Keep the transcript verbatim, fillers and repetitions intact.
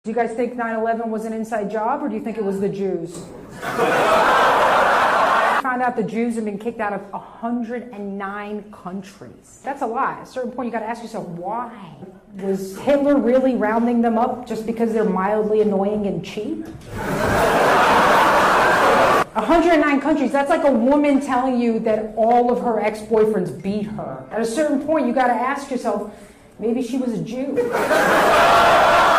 Do you guys think nine eleven was an inside job, or do you think it was the Jews? Found out the Jews have been kicked out of one hundred nine countries. That's a lie. At a certain point, you got to ask yourself, why? Was Hitler really rounding them up just because they're mildly annoying and cheap? one hundred nine countries, that's like a woman telling you that all of her ex-boyfriends beat her. At a certain point, you got to ask yourself, maybe she was a Jew.